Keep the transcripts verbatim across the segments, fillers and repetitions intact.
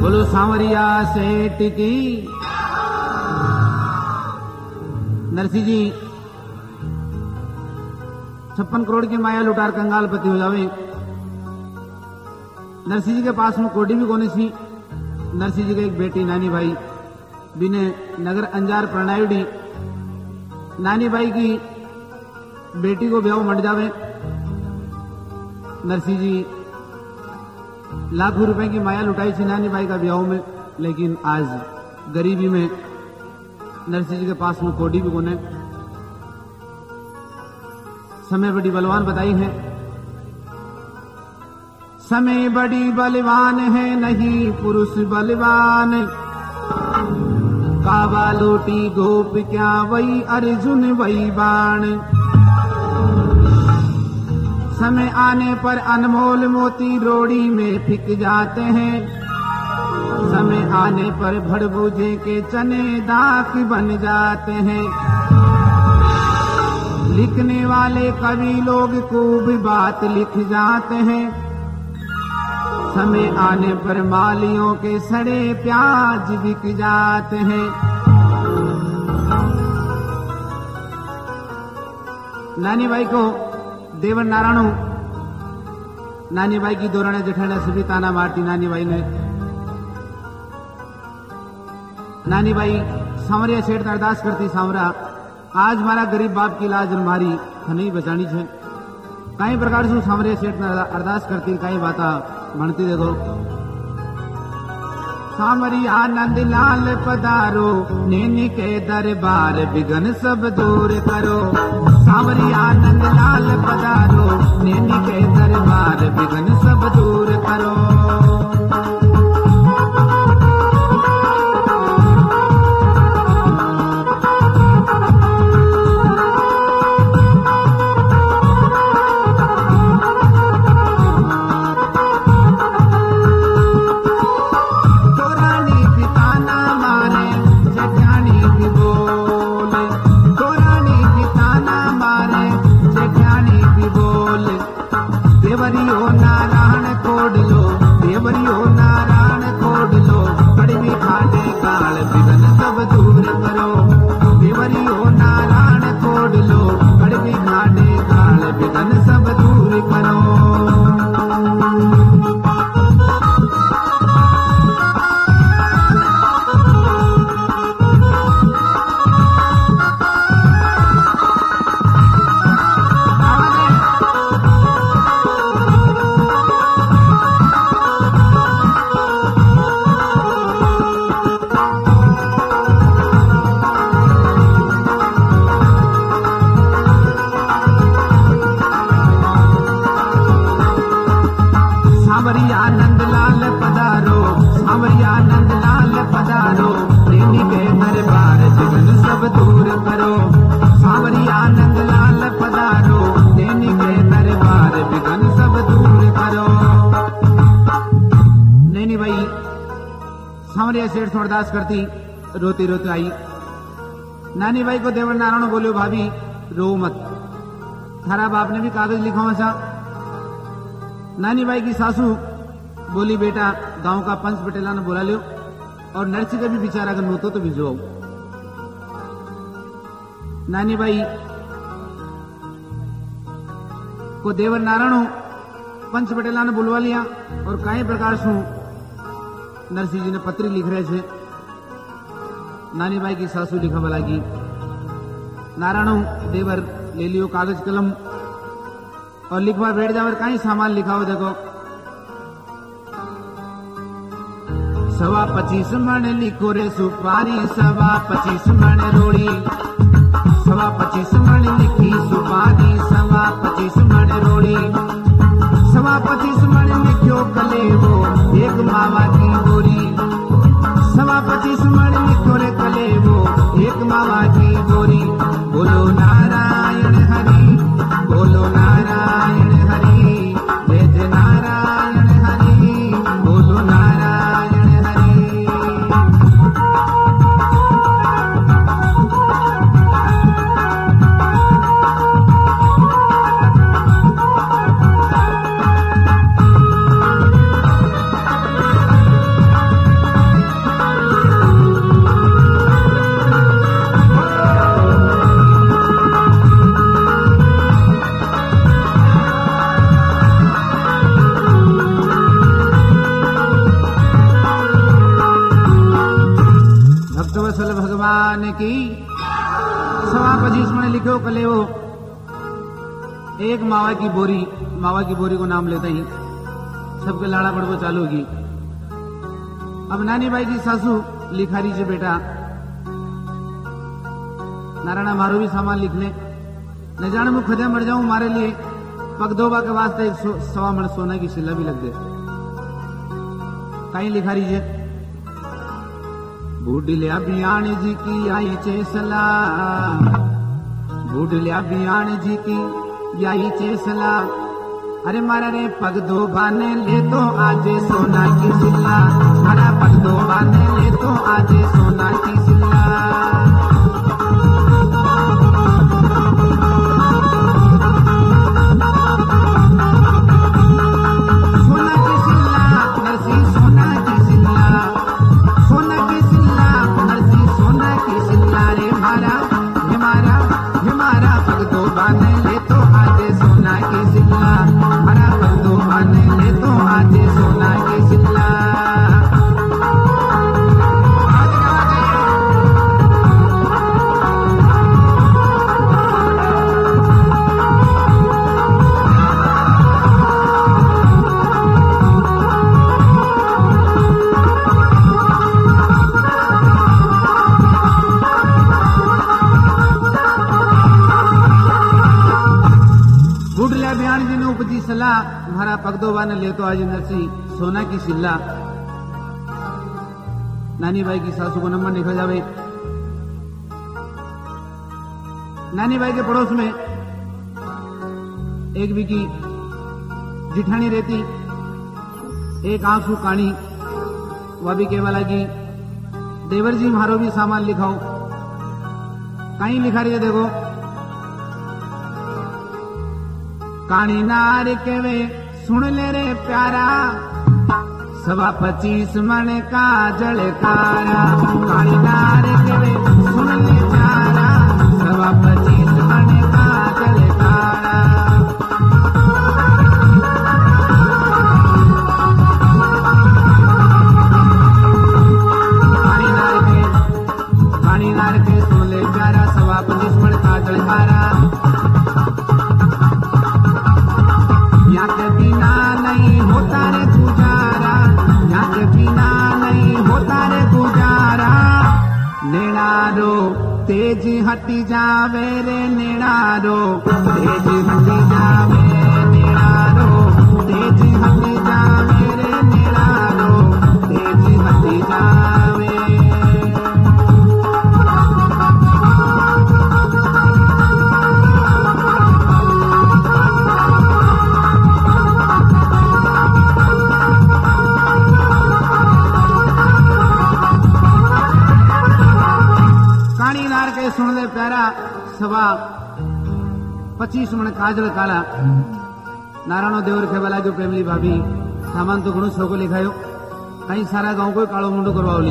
बोलो सांवरिया सेठ की। नरसिंह जी छप्पन करोड़ की माया लुटार कंगाल पति हो जावे। नरसिंह जी के पास में कोडी भी कोनी सी। नरसिंह जी की एक बेटी नानी भाई बिने नगर अंजार प्रणायुडी। नानी भाई की बेटी को ब्याह मंड जावे। नरसिंह जी लाखों रुपए की माया लुटाई थी नानी भाई का ब्याह में, लेकिन आज गरीबी में नरसिंह जी के पास में कोडी भी कोने। समय बड़ी बलवान बताई है। समय बड़ी बलवान है नहीं पुरुष बलवान। कावा लोटी गोप क्या वही अर्जुन वही बाण। समय आने पर अनमोल मोती रोड़ी में फिक जाते हैं। समय आने पर भड़बूझे के चने दाख बन जाते हैं। लिखने वाले कवि लोग खूब बात लिख जाते हैं। समय आने पर मालियों के सड़े प्याज बिक जाते हैं। नानी बाई को देवर नारायणु नानी बाई की दोराने जेठाने से भी ताना मारती। नानी बाई ने नानी बाई सांवरिया सेठ ने अरदास करती, सांवरा आज मारा गरीब बाप की लाज मारी नहीं बचानी छे। कई प्रकार से सांवरिया सेठ ने अरदास करती, कई बाता भणती देखो। सांवरिया नंद लाल पधारो नैनी के दरबार बिघन सब दूर करो। सांवरिया नंद लाल पधारो नैनी के दरबार बिघन सब दूर करो। अरदास करती रोती रोती आई। नानी भाई को देवर नारायण बोलियो, भाभी रो मत, थारा बाप ने भी कागज लिखा वैसा। नानी भाई की सासू बोली, बेटा गांव का पंच पटेला ने बुला लियो और नरसिंह का भी विचार अगर नोतो तो भिजो। नानी भाई को देवर नारायण पंच पटेला ने बुलवा लिया और कई प्रकार से नरसिंह जी ने पत्री लिख रहे थे। नानी बाई की सासू लिखा वाला की, नारायण देवर ले लियो कागज कलम और लिखवा बैठ जाओ। कहीं सामान लिखा हो देखो। सवा पच्चीस मन लिखो रे सुपारी, सवा पच्चीस मन रोड़ी। सवा पच्चीस मन लिखी सुपारी, सवा पच्चीस मन रोड़ी। सवा पच्चीस मन लिखो कलेवो एक मावा की गोरी। सवा पच्चीस मन लिखो रे कलेवो एक मावा की गोरी। बोलो नारायण हरि, बोलो नारायण हरि, जय जय नारायण हरि, बोलो नारायण हरि। भगवान की। सवा पच्चीस में लिखो कले वो एक मावा की बोरी, मावा की बोरी को नाम लेते ही सबके लाड़ा पड़वो चालू होगी। अब नानी बाई की सासू लिखारी से बेटा नारायणा मारो भी सामान लिखने न जाने मैं खुदे मर जाऊं, मारे लिए पगदोबा के वास्ते एक सवा मन सोना की सिल्ला भी लग दे। कहीं लिखा रही है बूढ़लिया बियान जी की आई चेसला, बूढ़लिया बियान जी की आई चेसला। अरे मारा रे पग दो बाने ले तो आजे सोना की सिल्ला, मारा पग दो बाने ले तो आजे सोना की सिल्ला। हमारा पगदोबा ने ले तो आज नरसी सोना की सिल्ला। नानी बाई की सासू को नंबर लिखा जावे। नानी बाई के पड़ोस में एक बिकी जिठानी रहती, एक आंसू कानी, वह भी केवल की देवर जी मारो भी सामान लिखाओ। कहीं लिखा रही है देखो, कानी नार के वे सुन ले रे प्यारा, सवा पच्चीस मन का जलकारा। कानी नार के वे सुन ले प्यारा, सवा पच्चीस मन का जलकारा। कानी नार के कानी नार के सुन ले प्यारा, सवा पच्चीस मन का जलकारा। यहाँ के बिना नहीं होता रे गुजारा, यहाँ के बिना नहीं होता रे गुजारा। नेणारो तेज हटी जावे रे नेणारो, तेज हटी जावे नेणारो, तेज हटी जावे रे नेणारो, तेज हटी जावे। सुन ले प्यारा, सवा पच्चीस मन काजल काला। नारायणो देवर खेवाला जो प्रेमली भाभी सामान तो घणो छोको लिखायो, कहीं सारा गांव को कालो मुंडो करवाओली।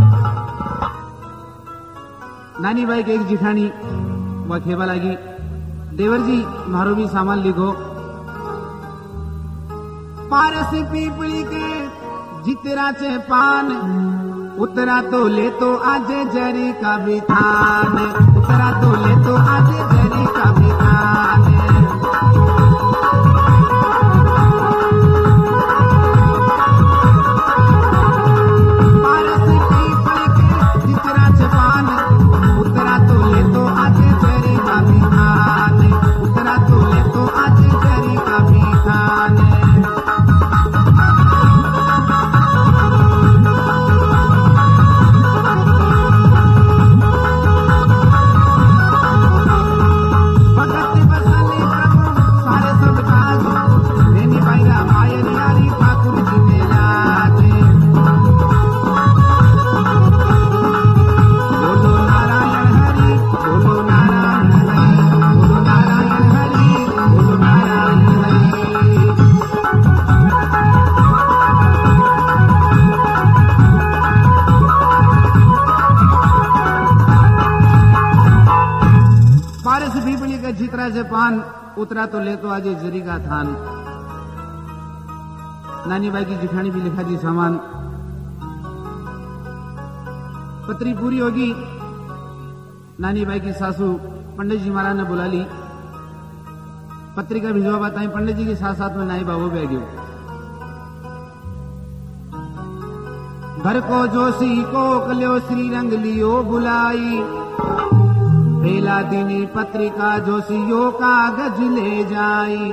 नानी बाई के एक जिठानी वह खेवा लगी, देवर जी मारो भी सामान लिखो। पारस पीपली के जितरा चे पान, उतरा तो ले तो आज जरी का भी थान, उतरा तो ले तो आज जरी का भी थान। पारस पीपल के जितरा जवान, उतरा तो ले तो आज जरी का भी थान, उतरा तो ले तो आज जरी का भी थान। जितरा से पान, उतरा तो ले तो आज जरी का थान। नानी बाई की जिठानी भी लिखा जी सामान। पत्री पूरी होगी, नानी बाई की सासू पंडित जी महाराज ने बुला ली, पत्रिका भिजवा बताई। पंडित जी के साथ साथ में नाई बाबू भी आ गयो। घर को जोशी को कल्यो श्री रंग लियो बुलाई, पहला दिनी पत्रिका जोशियो कागज ले जाई।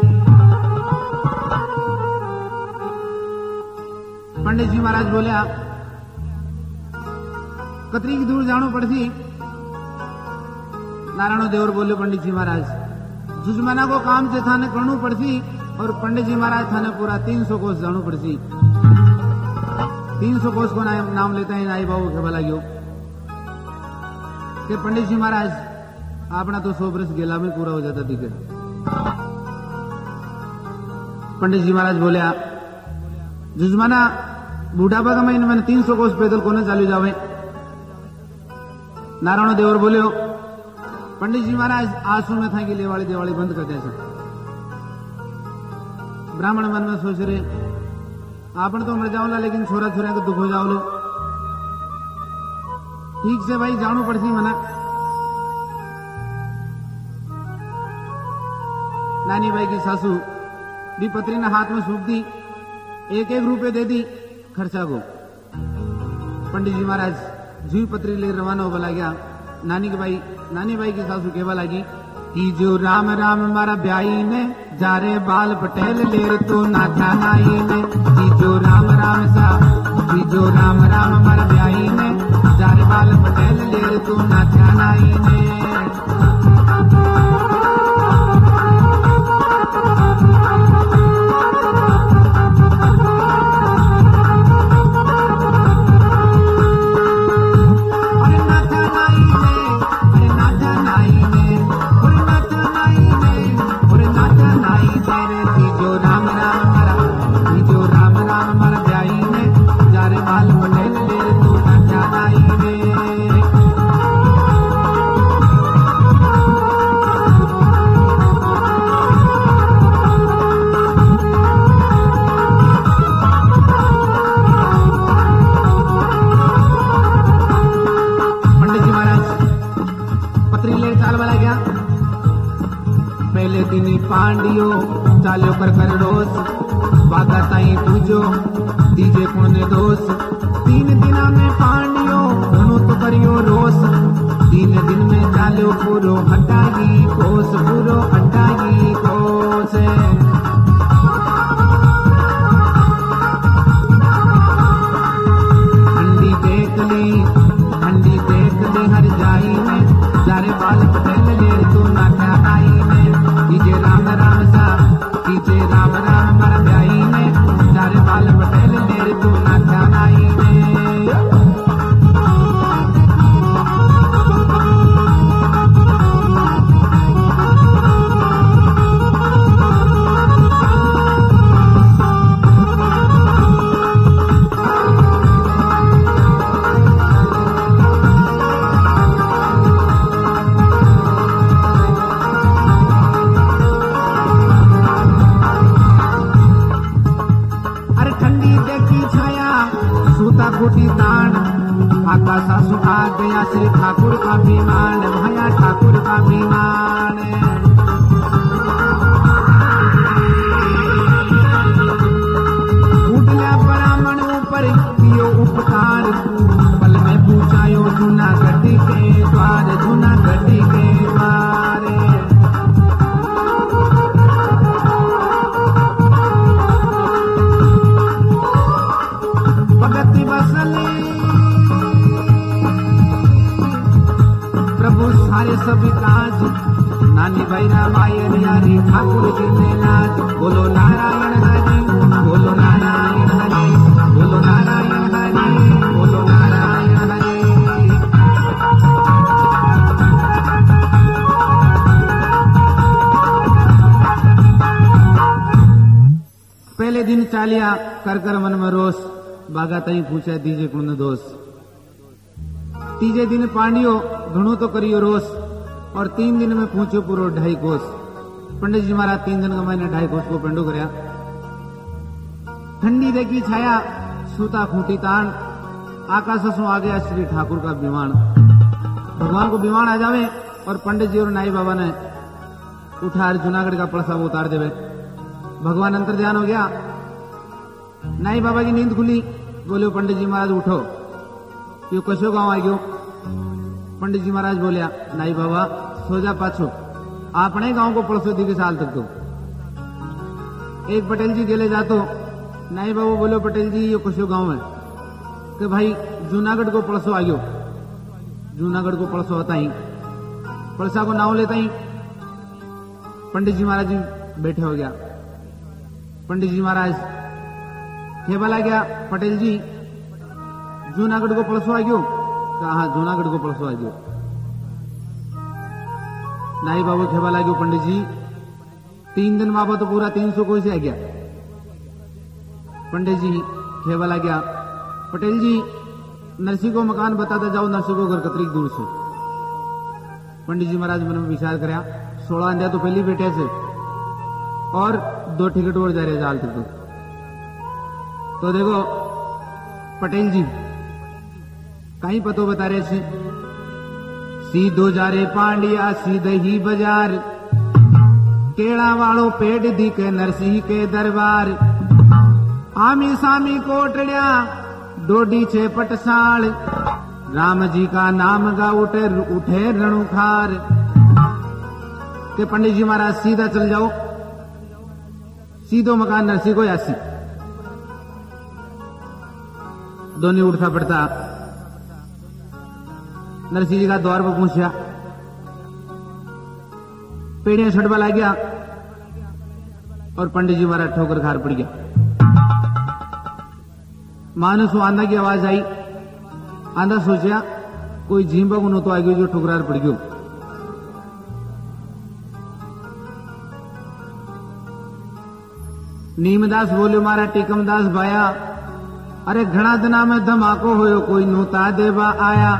पंडित जी महाराज बोलिया कतरी की दूर जानो पड़ती। नारायण देवर बोले पंडित जी महाराज जुजमाना को काम से थाने करनू पड़ती और पंडित जी महाराज थाने पूरा तीन सौ कोस जानो पड़ती। तीन सौ कोस को नाम, नाम लेते हैं नाई बाबू के भला गयो कि पंडित जी महाराज अपना तो सौ बरस गेला में पूरा हो जाता दिखे। पंडित जी महाराज बोलिया जुजमाना बूढ़ापा का महीने मैंने तीन सौ कोस पैदल कोने चालू जावे। नारायण देवर बोले पंडित जी महाराज आंसू में था कि लेवाड़ी देवाड़ी बंद कर दे। ब्राह्मण मन में सोच रहे आपन तो मर जाओला लेकिन छोरा छोरा को दुख हो जाओ लो। ठीक से भाई जानो पड़ती मना। नानी बाई की सासू भी पत्री ने हाथ में सूख दी, एक एक रुपए दे दी खर्चा को। पंडित जी महाराज जी पत्री ले रवाना हो बला गया। नानी की बाई नानी बाई की सासू कहवा लगी कि जो राम राम मारा ब्याई ने जारे बाल पटेल लेर तो ना था नाई ने। कि जो राम राम सा कि जो राम राम मारा ब्याई ने जारे बाल पटेल लेर तो ना था नाई ने। पांडियो चालो कर कर रोस बागा ताई पूजो दीजे पुण्य दोष। तीन दिना में पांडियो दोनों तो करियो रोस। तीन दिन में चालो पूरो हटागी कोस पूरो हटागी कोस। ठंडी देख ली ठंडी देख ली हर जाई में जारे बाल पटेल ले तू नाटा आई में। कीजे राम राम सा कीजे राम राम मर ब्याई में जारे बाल पटेल ले तू नाटा आई में। खूटी तान आकाशा सुखा गया श्री ठाकुर का विमान भया ठाकुर का विमान। उठला ब्राह्मण ऊपर कियो उपकार पल में पूछायो जूना गड्डी के द्वार जूना गड्डी के द्वार। भगति बसले प्रभु सारे सभी काज नानी भैरा मायर यारी ठाकुर जी ने लाज। बोलो नारायण हरि बोलो नारायण हरि बोलो नारायण हरि बोलो नारायण हरि। पहले दिन चालिया कर कर मन में रोष बागा तई पूछा दीजे कुण दोष। तीजे दिन पांडियो घणो तो करियो रोष और तीन दिन में पूछो पूरो ढाई कोस। पंडित जी महाराज तीन दिन का मैंने ढाई कोस को पेंडो करया। ठंडी देखी छाया सूता खूंटी तान आकाश सो आ गया श्री ठाकुर का विमान। भगवान को बीमार आ जावे और पंडित जी और नाई बाबा ने उठा जूनागढ़ का पड़सा वो उतार देवे। भगवान अंतर ध्यान हो गया, नाई बाबा की नींद खुली, बोले पंडित जी महाराज उठो, यो कशो गांव आ गयो। पंडित जी महाराज बोलिया नाई बाबा सो जा पाछो, आपने गांव को पड़सो दी के साल तक तो। एक पटेल जी गेले जातो, नाई बाबू बोलो पटेल जी यो कशो गांव है कि भाई जूनागढ़ को पड़सो आ गयो। जूनागढ़ को पड़सो होता ही पड़सा को नाव लेता ही पंडित जी महाराज जी बैठे हो गया। पंडित जी महाराज खेबला गया, पटेल जी जूनागढ़ को पड़सो आ गयो, कहा हाँ जूनागढ़ को पड़सो आ गयो। नाई बाबू खेबला गयो, पंडित जी तीन दिन बाबा तो पूरा तीन सौ कोई से आ गया। पंडित जी खेबला गया, पटेल जी नरसी को मकान बताता जाओ, नरसी को घर कतरी दूर से। पंडित जी महाराज मन में विचार कराया, सोलह अंधिया तो पहली बैठे से और दो टिकट और जा रहे जाल तक तो, तो देखो पटेल जी कहीं पतो बता रहे थे, सीधो जा रे पांडिया सीधे ही बाजार, केड़ा वालो पेड़ दी के नरसिंह के दरबार, आमी सामी कोटड़िया डोडी छे पटसाल, राम जी का नाम गा उठे उठे रणुखार। के पंडित जी महाराज सीधा चल जाओ, सीधो मकान नरसिंह को यासी। दोनों उठता पड़ता नरसिंह जी का द्वार पर पहुंचा, पेड़ियां छड़वा ला गया और पंडित जी महाराज ठोकर खार पड़ गया। मानस आंधा की आवाज आई, आंधा सोचा कोई झींबा को तो आ गयो जो ठुकरार पड़ गयो। नीमदास बोले मारा टीकमदास भाया, अरे घना दिना में धमाको होयो कोई नूता देवा आया।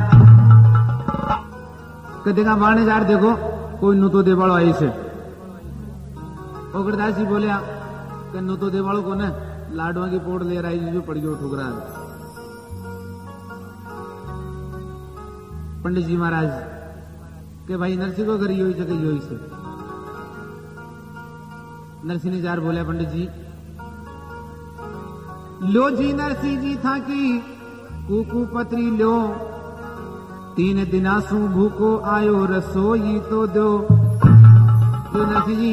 कदेगा बाणे जार देखो कोई नूतो देवाड़ो आई से। ओगरदास जी बोलिया कि नूतो देवाड़ो को ने लाडवा की पोड़ ले रहा है जो पड़ गयो ठुकरा। पंडित जी महाराज के भाई नरसिंह को घर योई से योई से। नरसिंह ने जार बोलिया पंडित जी, लो जी नरसिंह जी था कि कुकू पत्री लो, तीन दिनासू भूको आयो रसोई तो दो। तो नरसिंह जी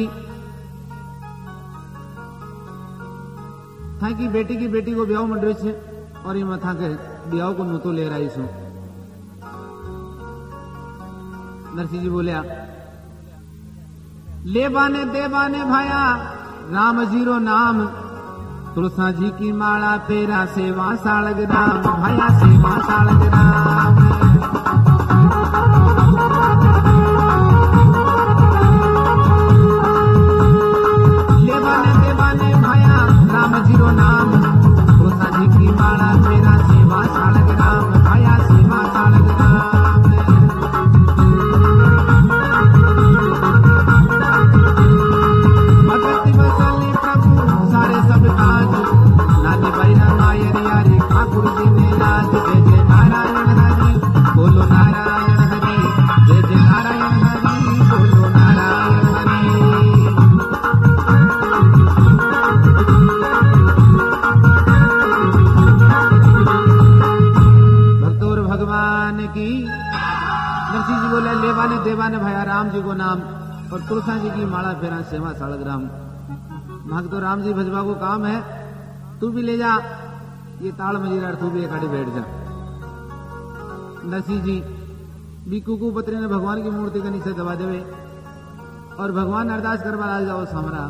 था कि बेटी की बेटी को ब्याह मंडवे छे और ये मथा के ब्याह को नूतो ले रही सो। नरसिंह जी बोलिया ले बाने दे बाने भाया, राम जीरो नाम, तुलसा जी की माला पेरा सेवा सालग राम, भाया सेवा सालग राम। ले बाने दे बाने भाया, राम जीरो नाम, तुलसा जी की माला पेरा सेवा सालग राम, भाया सेवा सालग राम। भगति बसली प्रभु सारे सब काज, नानी बैना मायर यारी ठाकुर जी ने लाज। जय जय नारायण हरि बोलो नारायण हरि, जय जय नारायण हरि बोलो नारायण हरि। भक्तों और भगवान की। नरसिंह जी बोले लेवाने देवाने भाया राम जी को नाम और तुलसा जी की माला फेरा सेवा सालग राम। भक्त तो राम जी भजवा को काम है, तू भी ले जा ये ताड़ मजीरा, तू भी एक आड़े बैठ जा। नरसिंह जी भी कुकू पत्री ने भगवान की मूर्ति के नीचे दबा देवे और भगवान अरदास करवा ला जाओ सामरा,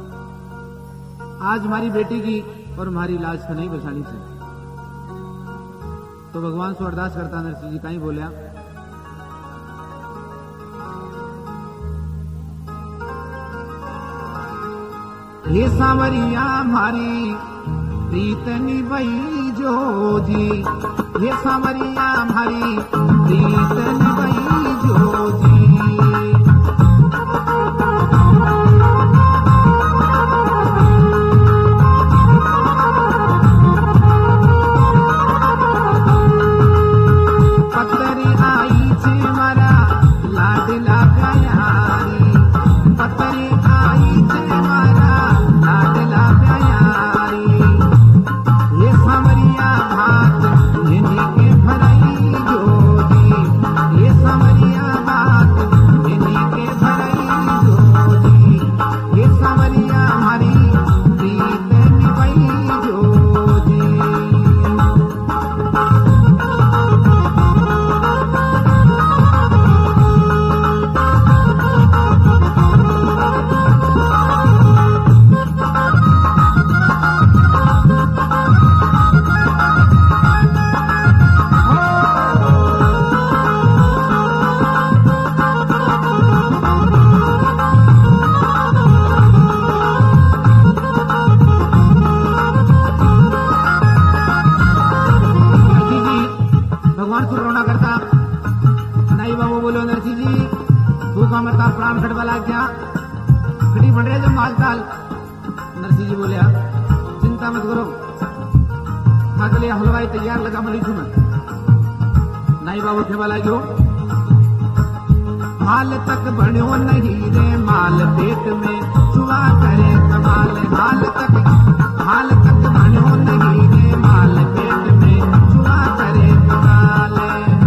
आज हमारी बेटी की और हमारी लाज तो नहीं बचानी से। तो भगवान से अरदास करता नरसिंह जी कहीं बोलिया, हे सांवरिया हमारी प्रीत निभई जो जी, हे सांवरिया हमारी प्रीत निभई जो जी। पत्तरी आई छे मारा काम खड़ वाला क्या खड़ी बन रहे जो मालताल। नरसिंह जी बोले चिंता मत करो, भाग लिया हलवाई तैयार लगा मरी छू मैं नाई बाबू थे वाला क्यों हाल तक बनो नहीं रे माल पेट में चुआ करे कमाल। हाल तक हाल तक बनो नहीं रे माल पेट में चुआ करे कमाल।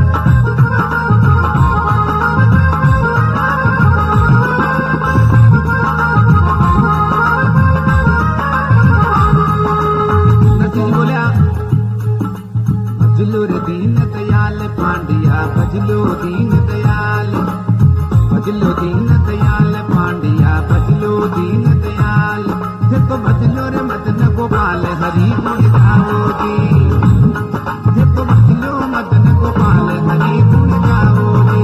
नरसिंह बोलिया भजलो रे दीन दयाल पांडिया भजलो दीन दयाल भजलो दीन दयाल पांडिया भजलो दीन दयाल। देखो भजलो रे मदन गोपाल हरि गुण गाओगी। देखो भजलो मदन गोपाल हरि गुण गाओगी।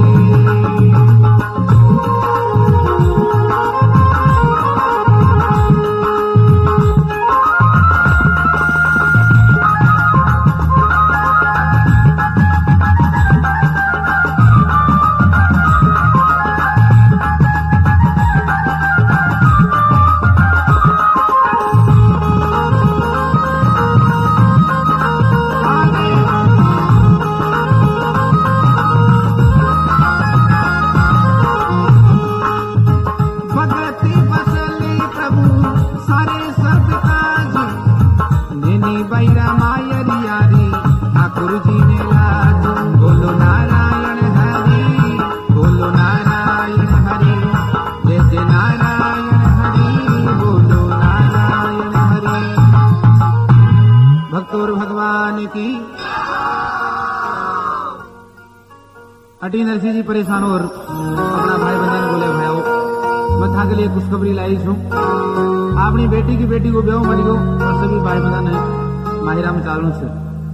अटी नरसिंह जी परेशान और अपना भाई बंधन बोले भाई मैं था के लिए खुशखबरी लाई छू अपनी बेटी की बेटी को ब्याह मरी गो और सभी भाई बंधन है माहिरा में चालू से।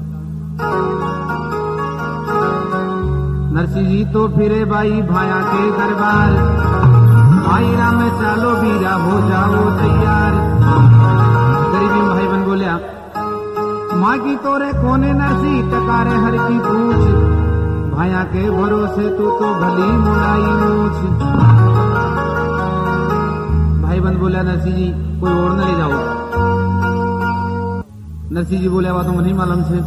नरसिंह जी तो फिरे भाई भाया के दरबार माहिरा में चालो बीरा हो जाओ तैयार। गरीबी भाई बन बोलिया माँ की तोरे कोने नरसी टकारे हर की पूछ भाया के भरोसे तू तो भली मुलाई मूछ। भाई बंद बोला नरसिंह जी कोई और न ले जाओ। नरसिंह जी बोले वो तो नहीं मालूम से।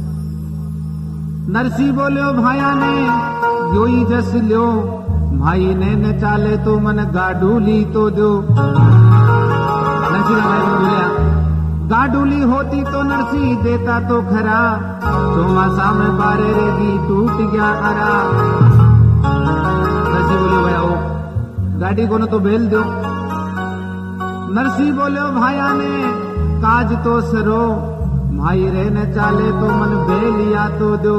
नरसिंह बोले भाया ने यो ही जस लो भाई ने न चाले तो मन गाडूली तो दो। नरसिंह भाई बंद बोलिया गाडूली होती तो नरसिंह देता तो खरा चौमासा में बारे रेगी टूट गया अरा। नरसिंह बोले भाई आओ गाड़ी को न तो बेल दो। नरसिंह बोले भाया ने काज तो सरो भाई रे न चाले तो मन बेलिया तो दो।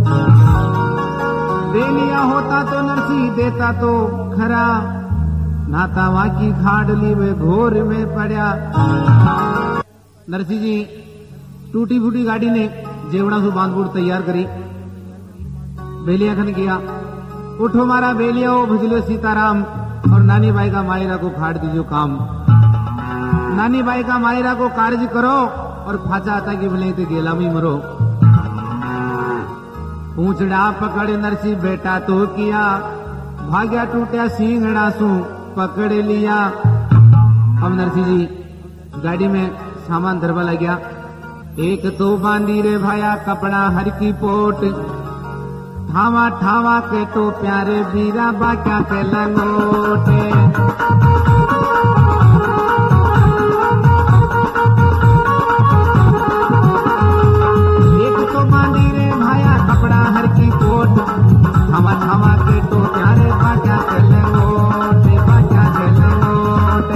बेलिया होता तो नरसिंह देता तो खरा नाता वहां की खाड़ली वे घोर में पड़ा। नरसिंह जी टूटी फूटी गाड़ी ने जेवड़ा सु बांधपुर तैयार करी बेलिया खन किया उठो मारा बेलिया हो भजलो सीताराम और नानी बाई का मायरा को फाड़ दीजिए काम। नानी बाई का मायरा को कार्य करो और फाचा आता कि भले तो गेला में मरो। पूछड़ा पकड़ नरसिंह बेटा तो किया भाग्या टूटा सींगड़ा सु पकड़ लिया। अब नरसिंह जी गाड़ी में सामान धरवा लग गया। एक तो बांधी रे भाया कपड़ा हर की पोट ठावा ठावा के तो प्यारे बीरा बाक्या के लंगोटे। एक तो बांधी रे भाया कपड़ा हर की पोट ठावा ठावा के तो प्यारे बाक्या के लंगोटे बाक्या के लंगोटे।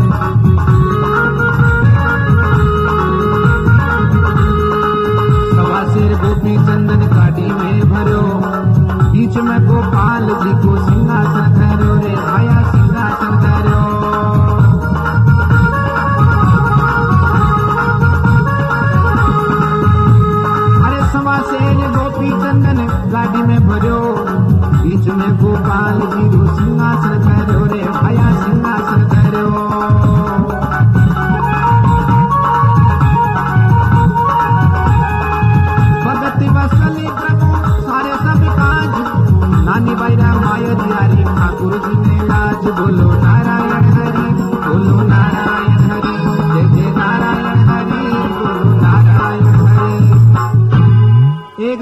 गोपी चंदन गाड़ी में भरो बीच में गोपाल जी को सिंहासन धरो रे भाया सिंहासन धरो।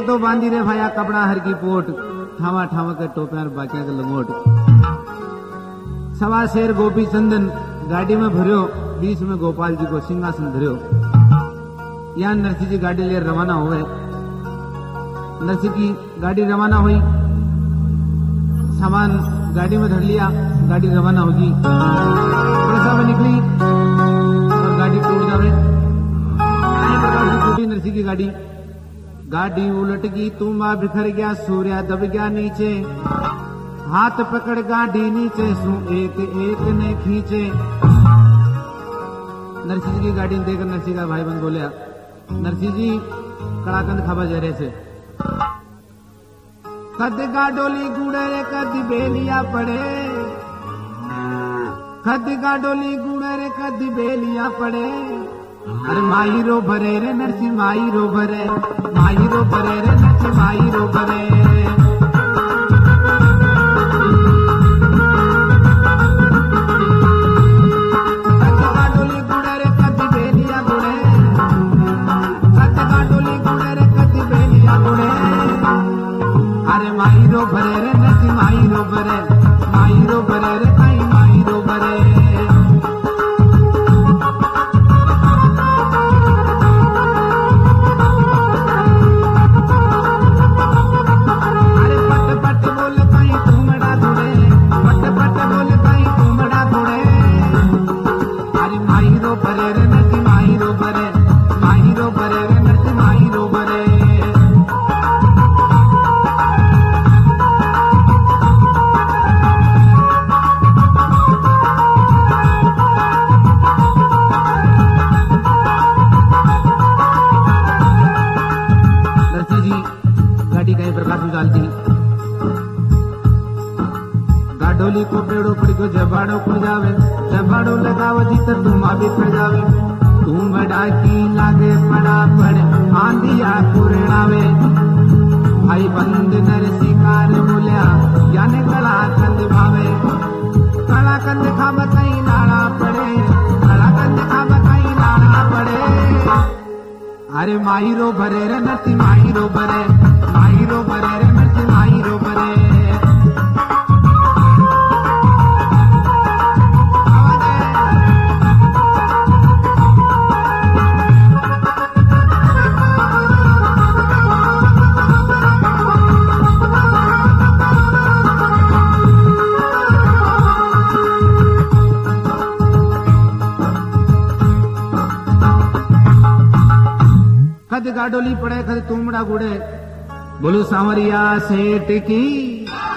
एक तो बांधी रे भाया कपड़ा हर की पोट, ठावा ठावा के टोपियां बाकिया के लंगोट। सवा शेर गोपी चंदन गाड़ी में भरियो, बीच में गोपाल जी को सिंहासन धरियो। यहाँ नरसिंह जी गाड़ी ले रवाना हुए। नरसिंह की गाड़ी रवाना हुई, सामान गाड़ी में धर लिया, गाड़ी रवाना होगी। पैसा में निकली और गाड़ी टूट जावे। टूटी नरसिंह की गाड़ी, गाड़ी उलट गई, तुमा बिखर गया, सूर्य दब गया नीचे, हाथ पकड़ गाड़ी नीचे सू एक एक ने खींचे। नरसिंह जी की गाड़ी देखकर नरसिंह का भाई बंद बोलिया, नरसिंह जी कड़ाकंद खाबा जा रहे से कद गाडोली गुड़े कद बेलिया पड़े, कद गाडोली गुड़े कद बेलिया पड़े। अरे माई रो भरे रे नरसिंह माई रो भरे, माई रो भरे रे नरसिंह माई रो भरे। माई रो भरे रे नरसिंह माई रो भरे, माई रो भरे रे काई माई रो भरे। अरे पट पट बोल काई तुमड़ा धुड़े, पट पट बोल काई तुमड़ा धुड़े। अरे माई रो भरे रे नरसिंह माई रो भरे, माई रो भरे रे नरसिंह माई रो भरे। गाडोली को पेड़ो पड़ गो जबाड़ो खुल जावे, जबाड़ो लगाव जी तो तुम भी खड़ जावे। तुम डाकी लागे पड़ा पड़े आंधिया पुरणावे। भाई बंद नर शिकार बोलिया याने कला कंद भावे। कला कंद खाब कहीं लाड़ा पड़े, कला कंद खाब कहीं लाड़ा पड़े। अरे माई रो भरे रे नरसिंह माई रो भरे, माई रो भरे रे नरसिंह माई रो भरे। कद गाडोली पड़े कद तुमड़ा गुड़े, बोलो सांवरिया सेठ की।